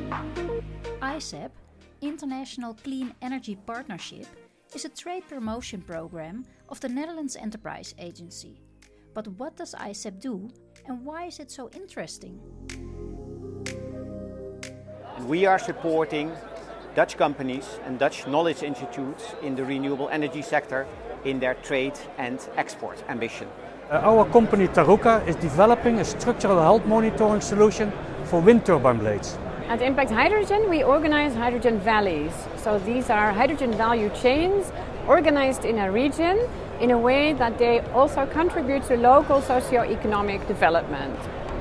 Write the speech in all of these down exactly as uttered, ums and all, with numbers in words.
I C E P, International Clean Energy Partnership, is a trade promotion program of the Netherlands Enterprise Agency. But what does I C E P do and why is it so interesting? We are supporting Dutch companies and Dutch knowledge institutes in the renewable energy sector in their trade and export ambition. Uh, our company Taruka is developing a structural health monitoring solution for wind turbine blades. At Impact Hydrogen we organize hydrogen valleys. So these are hydrogen value chains organized in a region in a way that they also contribute to local socio-economic development.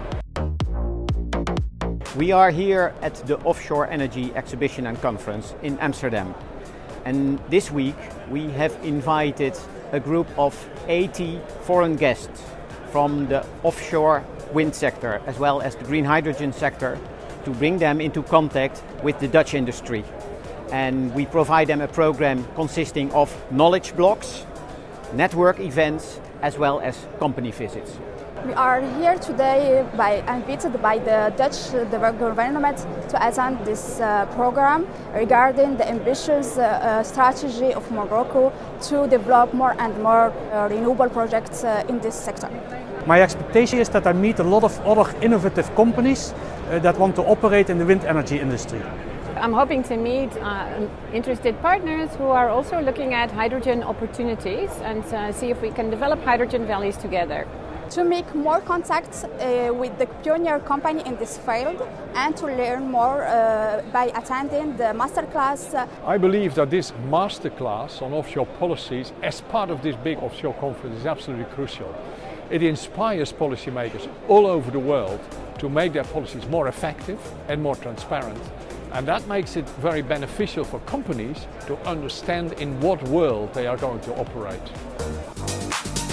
We are here at the Offshore Energy Exhibition and Conference in Amsterdam. And this week we have invited a group of eighty foreign guests from the offshore wind sector as well as the green hydrogen sector to bring them into contact with the Dutch industry. And we provide them a program consisting of knowledge blocks, network events as well as company visits. We are here today by, invited by the Dutch government to attend this uh, program regarding the ambitious uh, strategy of Morocco to develop more and more uh, renewable projects uh, in this sector. My expectation is that I meet a lot of other innovative companies uh, that want to operate in the wind energy industry. I'm hoping to meet uh, interested partners who are also looking at hydrogen opportunities and uh, see if we can develop hydrogen valleys together. To make more contacts uh, with the pioneer company in this field and to learn more uh, by attending the masterclass. I believe that this masterclass on offshore policies as part of this big offshore conference is absolutely crucial. It inspires policymakers all over the world to make their policies more effective and more transparent. And that makes it very beneficial for companies to understand in what world they are going to operate.